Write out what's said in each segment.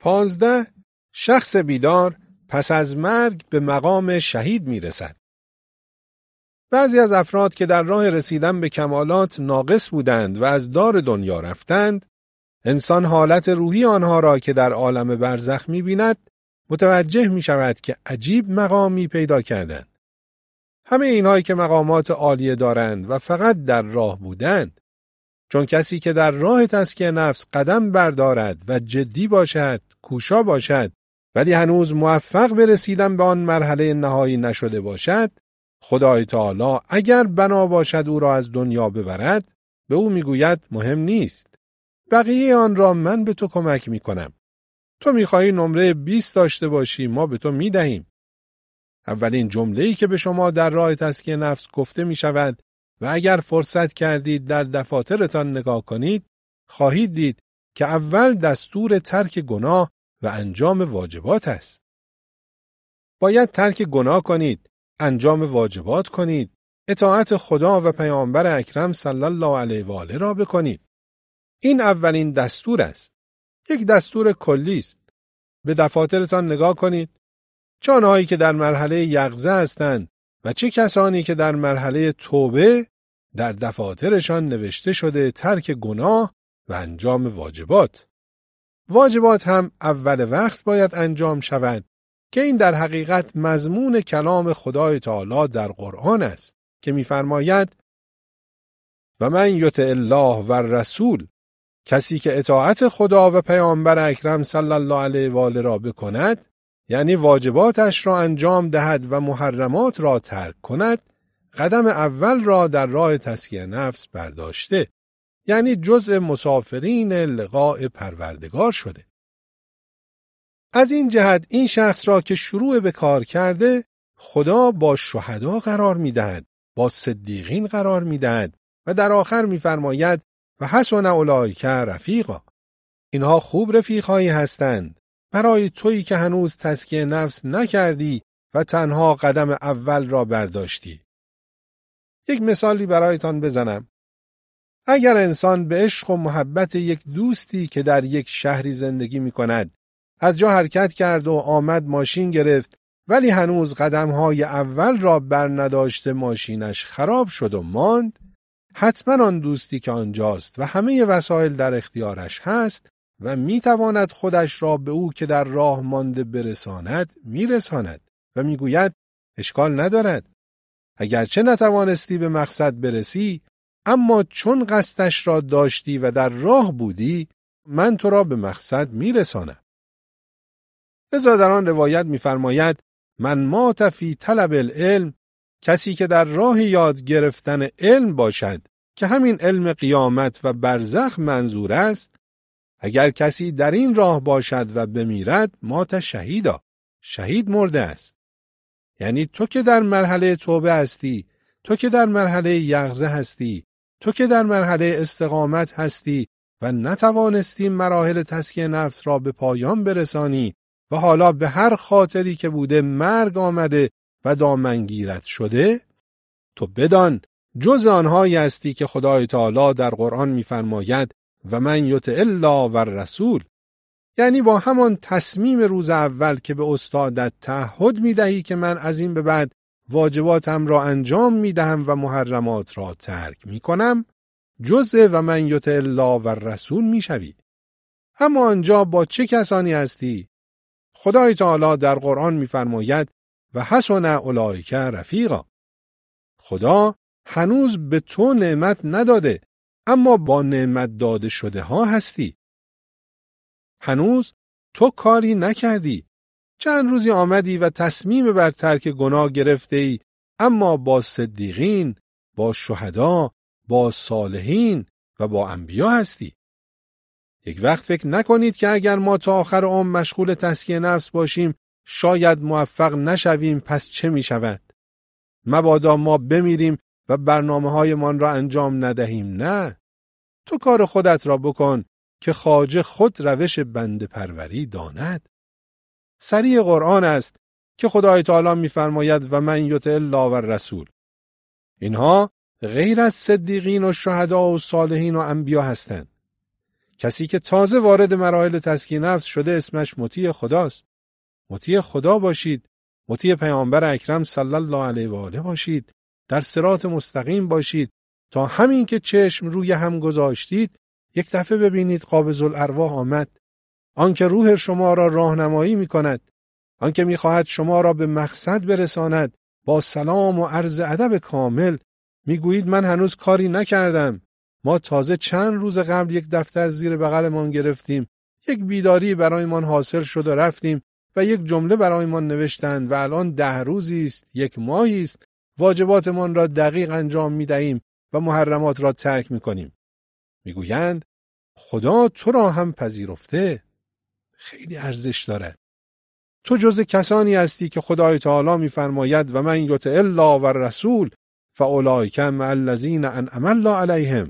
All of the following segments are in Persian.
15. شخص بیدار پس از مرگ به مقام شهید میرسد. بعضی از افراد که در راه رسیدن به کمالات ناقص بودند و از دار دنیا رفتند، انسان حالت روحی آنها را که در عالم برزخ می‌بیند، متوجه می‌شود که عجیب مقامی پیدا کردند. همه اینهایی که مقامات عالیه دارند و فقط در راه بودند، چون کسی که در راه تزکیه نفس قدم بردارد و جدی باشد، کوشا باشد، ولی هنوز موفق به رسیدن به آن مرحله نهایی نشده باشد، خدای تعالی اگر بنا باشد او را از دنیا ببرد، به او میگوید مهم نیست. بقیه آن را من به تو کمک میکنم. تو میخواهی نمره 20 داشته باشی، ما به تو میدهیم. اولین جمله‌ای که به شما در راه تزکیه نفس گفته میشود و اگر فرصت کردید در دفاترتان نگاه کنید، خواهید دید که اول دستور ترک گناه و انجام واجبات است. باید ترک گناه کنید، انجام واجبات کنید، اطاعت خدا و پیامبر اکرم صلی الله علیه و آله را بکنید. این اولین دستور است. یک دستور کلی است. به دفاترتان نگاه کنید. چه آنهایی که در مرحله یقظه هستند و چه کسانی که در مرحله توبه، در دفاترشان نوشته شده ترک گناه و انجام واجبات. واجبات هم اول وقت باید انجام شود که این در حقیقت مضمون کلام خدای تعالی در قرآن است که می‌فرماید و من یطع الله و الرسول، کسی که اطاعت خدا و پیامبر اکرم صلی الله علیه و آله را بکند، یعنی واجباتش را انجام دهد و محرمات را ترک کند، قدم اول را در راه تزکیه نفس برداشته، یعنی جزء مسافرین لقاء پروردگار شده. از این جهت این شخص را که شروع به کار کرده، خدا با شهدا قرار می‌دهد، با صدیقین قرار می‌دهد و در آخر می‌فرماید و حسن اولئک رفیقا. اینها خوب رفیقایی هستند برای تویی که هنوز تزکیه نفس نکردی و تنها قدم اول را برداشتی. یک مثالی برایتان بزنم. اگر انسان به عشق و محبت یک دوستی که در یک شهری زندگی می کند، از جا حرکت کرد و آمد ماشین گرفت، ولی هنوز قدمهای اول را برنداشته ماشینش خراب شد و ماند، حتما آن دوستی که آنجاست و همه وسایل در اختیارش هست و میتواند خودش را به او که در راه مانده برساند، میرساند و میگوید اشکال ندارد. اگرچه نتوانستی به مقصد برسی، اما چون قصدش را داشتی و در راه بودی، من تو را به مقصد میرسانم. لذا در آن روایت میفرماید من مات فی طلب العلم، کسی که در راه یاد گرفتن علم باشد که همین علم قیامت و برزخ منظور است، اگر کسی در این راه باشد و بمیرد، مات شهیدا، شهید مرده است. یعنی تو که در مرحله توبه هستی، تو که در مرحله یقظه هستی، تو که در مرحله استقامت هستی و نتوانستی مراحل تزکیه نفس را به پایان برسانی و حالا به هر خاطری که بوده مرگ آمده و دامنگیرت شده، تو بدان جز آنهایی هستی که خدای تعالی در قرآن می‌فرماید و من یطع الله و الرسول، یعنی با همان تصمیم روز اول که به استادت تعهد می‌دهی که من از این به بعد واجباتم را انجام می‌دهم و محرمات را ترک می‌کنم، جزء و من یطع الله و الرسول می‌شوی. اما آنجا با چه کسانی هستی؟ خدای تعالی در قرآن می‌فرماید و حسن اولئک رفیقا. خدا هنوز به تو نعمت نداده، اما با نعمت داده شده ها هستی. هنوز تو کاری نکردی. چند روزی آمدی و تصمیم بر ترک گناه گرفته ای، اما با صدیقین، با شهدا، با صالحین و با انبیا هستی. یک وقت فکر نکنید که اگر ما تا آخر عمر مشغول تزکیه نفس باشیم، شاید موفق نشویم، پس چه می شود؟ مبادا ما بمیریم و برنامه‌های من را انجام ندهیم. نه، تو کار خودت را بکن که خواجه خود روش بنده پروری داند. صریح قرآن است که خدای تعالی می‌فرماید و من یطع الله و الرسول. اینها غیر از صدیقین و شهدا و صالحین و انبیا هستند. کسی که تازه وارد مراحل تزکیه نفس شده اسمش مطیع خداست. مطیع خدا باشید، مطیع پیامبر اکرم صلی الله علیه و آله باشید، در صراط مستقیم باشید تا همین که چشم روی هم گذاشتید یک دفعه ببینید قابض الارواح آمد. آنکه روح شما را راهنمایی می‌کند، آنکه می‌خواهد شما را به مقصد برساند، با سلام و عرض ادب کامل میگویید من هنوز کاری نکردم. ما تازه چند روز قبل یک دفتر زیر بغلمان گرفتیم، یک بیداری برایمان حاصل شد و رفتیم و یک جمله برایمان نوشتند و الان 10 روزی است، 1 ماهی است واجباتمان را دقیق انجام می‌دهیم و محرمات را ترک می‌کنیم. میگویند خدا تو را هم پذیرفته. خیلی ارزش دارد. تو جز کسانی هستی که خدای تعالی می‌فرماید و من یطع الله و الرسول فاولئک مع الذین انعم الله علیهم.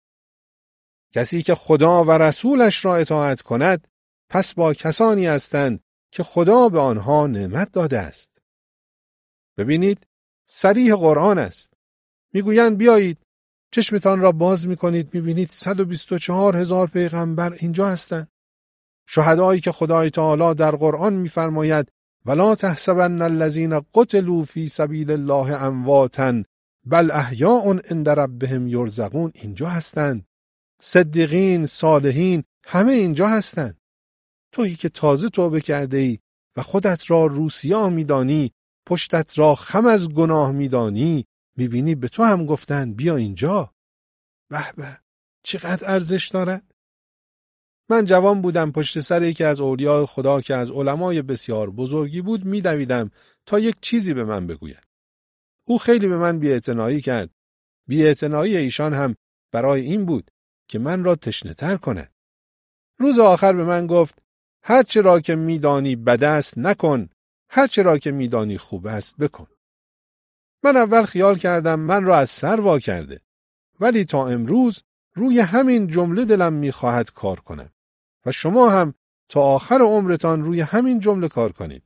کسی که خدا و رسولش را اطاعت کند پس با کسانی هستند که خدا به آنها نعمت داده است. ببینید صریح قرآن است. میگویند بیایید چشمتان را باز میکنید میبینید 124,000 پیغمبر اینجا هستند. شهدایی که خدای تعالی در قرآن میفرماید ولا تحسبن الذین قتلوا فی سبیل الله امواتا بل احیاء عند ربهم یرزقون اینجا هستند. صدیقین، صالحین همه اینجا هستند. تویی که تازه توبه کرده ای و خودت را روسیا میدانی، پشتت را خم از گناه میدانی، میبینی به تو هم گفتند بیا اینجا. به به، چقدر ارزش دارد. من جوان بودم، پشت سر یکی از اولیاء خدا که از علمای بسیار بزرگی بود میدویدم تا یک چیزی به من بگوید. او خیلی به من بی‌اعتنایی کرد. بی‌اعتنایی ایشان هم برای این بود که من را تشنه‌تر کند. روز آخر به من گفت هر چه را که میدانی بد است نکن، هر چه را که میدانی خوب است بکن. من اول خیال کردم من را از سر وا کرده، ولی تا امروز روی همین جمله دلم میخواهد کار کنم و شما هم تا آخر عمرتان روی همین جمله کار کنید.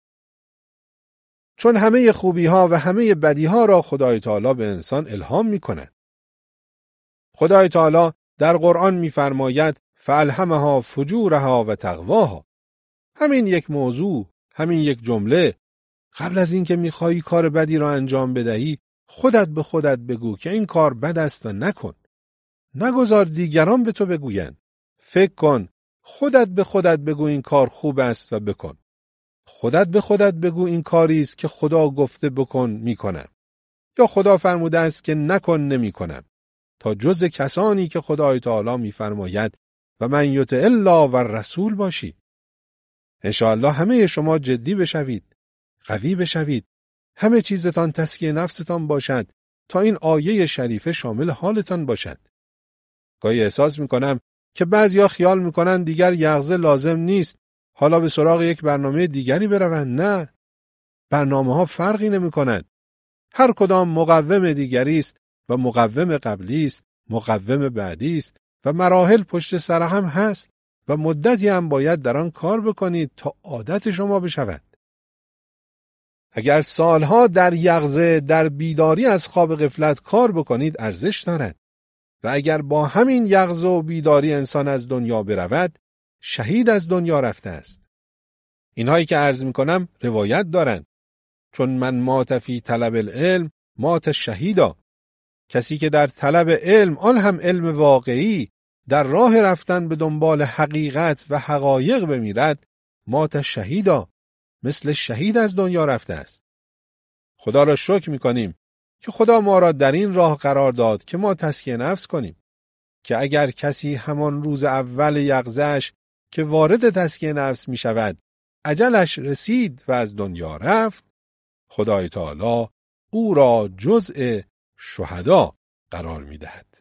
چون همه خوبی ها و همه بدی ها را خدای تعالی به انسان الهام میکند. خدای تعالی در قرآن میفرماید فالهمها فجورها و تقواها. همین یک موضوع، همین یک جمله، قبل از اینکه میخوایی کار بدی را انجام بدهی خودت به خودت بگو که این کار بد است و نکن. نگذار دیگران به تو بگویند. فکر کن، خودت به خودت بگو این کار خوب است و بکن. خودت به خودت بگو این کاری است که خدا گفته بکن میکنم، یا خدا فرموده است که نکن نمیکنم، تا جز کسانی که خدای تعالی میفرماید و من یطع الله و الرسول باشی. انشاءالله همه شما جدی بشوید، قوی بشوید، همه چیزتان تزکیه نفستان باشد تا این آیه شریفه شامل حالتان باشد. گاهی احساس میکنم که بعضیا خیال میکنن دیگر یغزه لازم نیست، حالا به سراغ یک برنامه دیگری بروند. نه، برنامه ها فرقی نمیکنند. هر کدام مقوم دیگری است و مقوم قبلی است، مقوم بعدی است و مراحل پشت سر هم هست و مدتی هم باید در آن کار بکنید تا عادت شما بشود. اگر سالها در یغزه، در بیداری از خواب غفلت کار بکنید ارزش دارد و اگر با همین یغزه و بیداری انسان از دنیا برود شهید از دنیا رفته است. اینهایی که عرض میکنم روایت دارند. چون من مات فی طلب العلم مات شهیدا. کسی که در طلب علم، آن هم علم واقعی، در راه رفتن به دنبال حقیقت و حقایق بمیرد مات شهیدا، مثل شهید از دنیا رفته است. خدا را شکر میکنیم که خدا ما را در این راه قرار داد که ما تزکیه نفس کنیم، که اگر کسی همان روز اول یغزه‌اش که وارد تزکیه نفس می شود اجلش رسید و از دنیا رفت، خدای تعالی او را جزء شهدا قرار می دهد.